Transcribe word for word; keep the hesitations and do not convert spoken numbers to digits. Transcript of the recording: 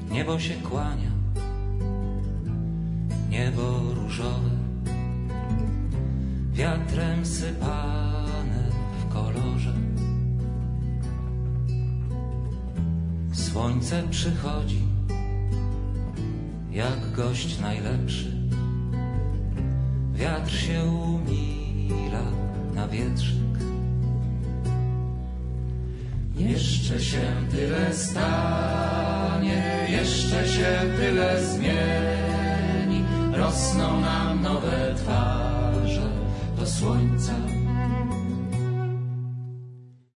Niebo się kłania, niebo różowe, wiatrem sypane w kolorze. Słońce przychodzi, jak gość najlepszy. Wiatr się umila na wietrzyk. Jeszcze się tyle stanie, jeszcze się tyle zmieni. Rosną nam nowe twarze do słońca.